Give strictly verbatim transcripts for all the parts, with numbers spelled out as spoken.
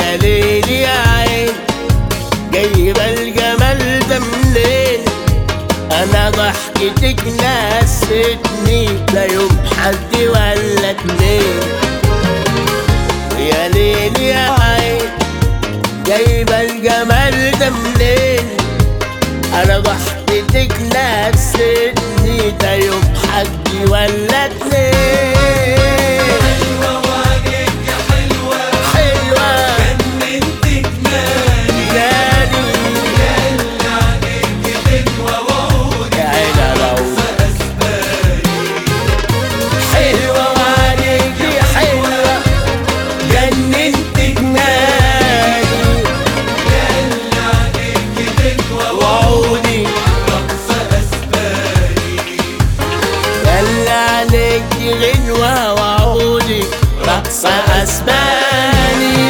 يا ليل يا عين جايبة الجمال ده منين؟ انا ضحكتك نستني لا يوم حد ولا اتنين. يا ليل يا عين جايبة الجمال ده منين؟ انا ضحكتك نستني لا يوم حد ولا اتنين. حلوة وعليك يا حلوة حلوة جننتك مالي جاني يا اللي عليك حلوة وعودك يا عين على عودك. أسباني. حلوة وعليكي حلوة جننتك نادي يا اللي عليك حلوة وعودي رقص أسباني. يلا عليكي غنوة وعودي رقصة أسباني.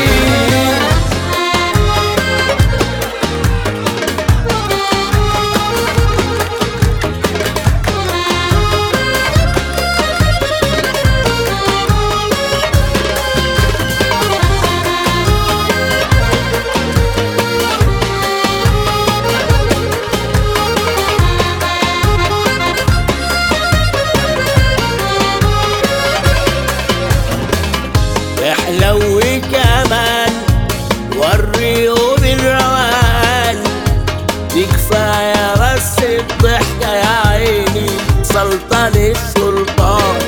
احلوي كمان وريهم الروان دي كفاية بس الضحكة يا عيني سلطان السلطان.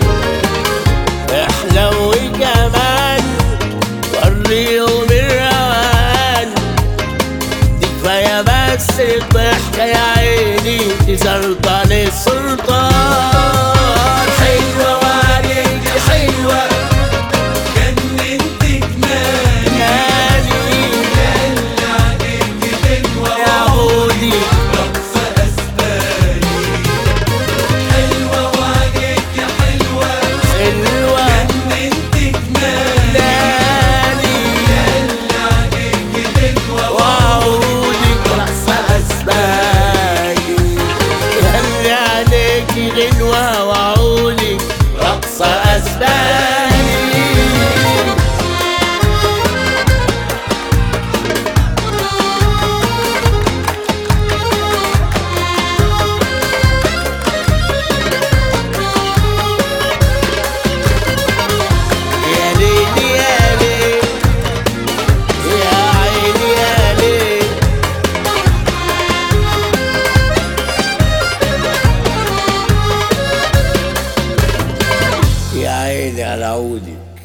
احلوي كمان وريهم الروان دي كفاية بس الضحكة يا عيني دي سلطان السلطان. حلوة وعليكي حلوة جننتك مالي نادي يا اللي عليك حلوة يا عودي رقص أسباني. حلوة وعليك يا حلوة حلوة جننتك مالي نادي يا اللي عليك حلوة وعودي رقصة أسباني. ياللي عليكي غنوة وعودي رقصة أسباني. يا ليل يا ليل يا عيني يا ليل يا عيني على عودي.